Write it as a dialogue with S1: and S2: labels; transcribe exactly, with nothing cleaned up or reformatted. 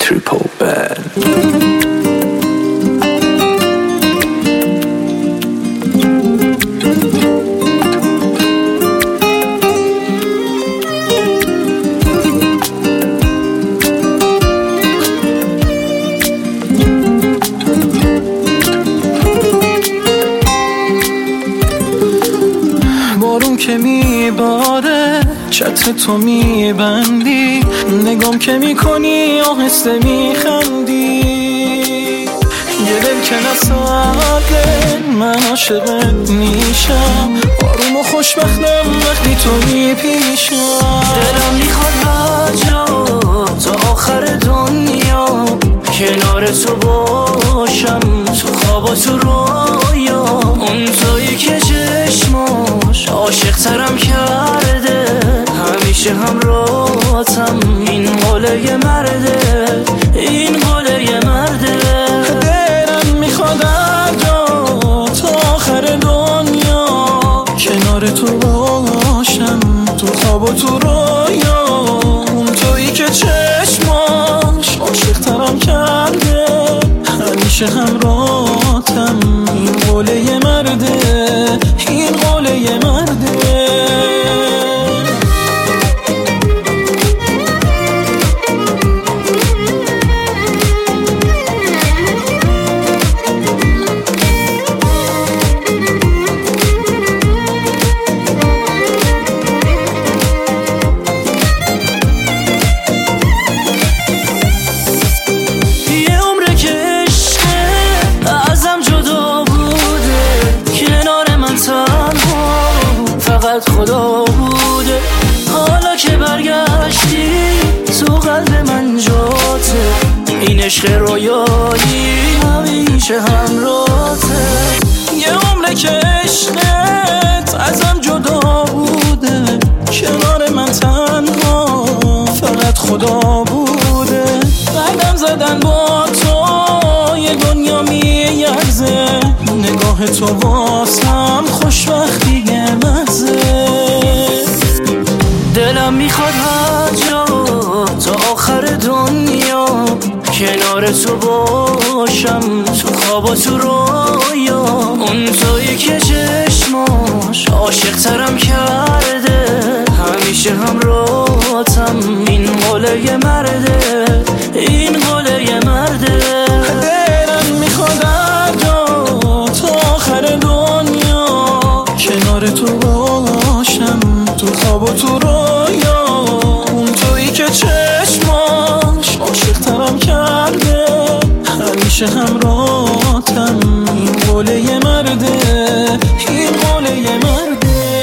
S1: triple bad.
S2: بارون که میباره چتر تو میبندی، نگام که میکنی آهسته میخندی، یه دل که نساده من عاشقت میشم، آروم و خوشبختم وقتی تو میپیشم.
S3: دلم میخواد هر جا تا آخر دنیا کنار تو باشم، تو خواب و تو رویا، اون تویی که چشماش عاشق ترم کرده، همیشه همراهتم، این قوله یه مرده، این قوله یه مرده.
S2: دلم میخواد هر جا تا آخر دنیا کنار تو باشم، تو خواب و تو رویا، اون تویی که چشماش عاشق ترم کرده، همیشه همراهتم، این قوله یه مرده، این قوله یه مرده.
S3: خدا بوده حالا که برگشتی تو قلب من جاته، این عشق رویایی همیشه همراهته.
S2: یه عمره که عشقت ازم جدا بوده، کنار من تنها فقط خدا بوده، قدم زدن با تو یه دنیا میارزه، نگاه تو واسم خوشبختیه مزه.
S3: دلم میخواد هر جا تا آخر دنیا کنار تو باشم، تو خواب و تو رویا، اون تویی که چشماش عاشق ترم کرده، همیشه همراهتم، این قوله یه مرده، این قوله یه مرده.
S2: دلم میخواد هر جا تا آخر دنیا کنار تو باشم، تو خواب و تو رویا، اون تویی که چشماش عاشق ترم کرده، همیشه همراهتم، این قوله یه مرده، این قوله یه مرده.